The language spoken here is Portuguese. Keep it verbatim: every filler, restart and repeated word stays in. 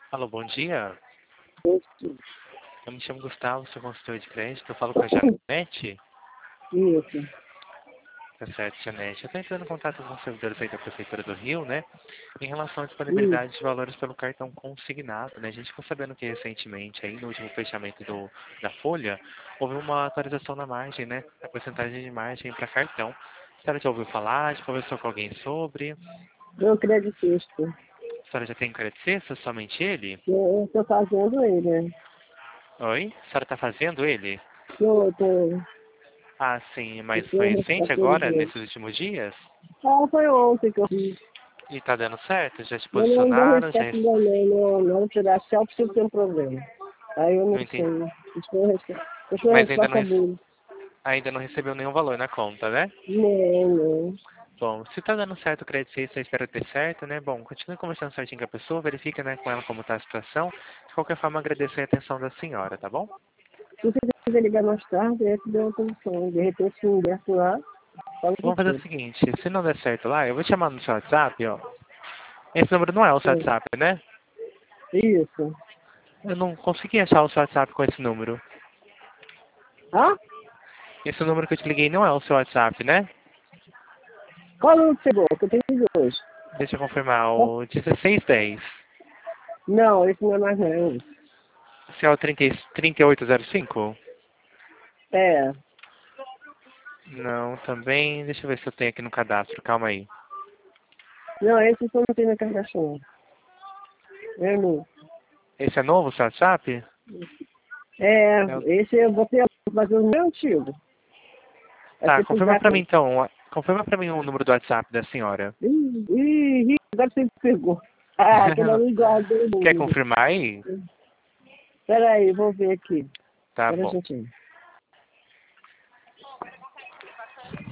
Alô, bom dia. Isso. Eu me chamo Gustavo, sou consultor de crédito. Eu falo com a Janete. Isso. Tá certo, Janete. Eu estou entrando em contato com os servidores aí da Prefeitura do Rio, né? Em relação à Isso. disponibilidade de valores pelo cartão consignado, né? A gente ficou sabendo que recentemente, aí no último fechamento do, da folha, houve uma atualização na margem, né? A porcentagem de margem para cartão. A senhora já ouviu falar? Já conversou com alguém sobre? Eu creditista. A senhora já tem crédito sexta? Somente ele? Eu estou fazendo ele, né? Oi? A senhora está fazendo ele? Eu tô. Ah, sim, mas Eu foi tô recente agora, autorizando. nesses últimos dias? Ah, foi ontem que eu fiz. E tá dando certo? Já te Eu não dou posicionaram? Já... respeito não, não, não tirar selfie se eu tenho problema. Aí eu Não não entendi. sei. Estou respe- eu sou Mas ainda não, rece... responsável. ainda não recebeu nenhum valor na conta, né? Não, não. Bom, se tá dando certo o crédito sexta, eu espero ter certo, né? Bom, continue conversando certinho com a pessoa, verifica, né, com ela como tá a situação. De qualquer forma, agradecer a atenção da senhora, tá bom? Se você quiser ligar mais tarde, é que deu uma posição. De repente, se ingresso lá, fala com Vamos fazer o você. seguinte, se não der certo lá, eu vou te chamar no seu WhatsApp, ó. Esse número não é o seu Sim. WhatsApp, né? Isso. Eu não consegui achar o seu WhatsApp com esse número. Ah? Esse número que eu te liguei não é o seu WhatsApp, né? Qual número que você chegou? Que eu tenho dois. Deixa eu confirmar, o dezesseis dez. Não, esse não é mais não. Se é o trinta, trinta e oito zero cinco? É. Não, também. Deixa eu ver se eu tenho aqui no cadastro. Calma aí. Não, esse só não tem na carcaça. É, não. Esse é novo, o seu WhatsApp? É, É o- esse eu botei a fazer o meu antigo. Aí Tá, você confirma pisar pra com. mim então. Confirma pra mim o número do WhatsApp da senhora. Ih, ih, ih, agora você me pegou. Ah, aquele ali guardei Quer muito. confirmar aí? Espera aí, vou ver aqui. Tá Espera um bom. instantinho.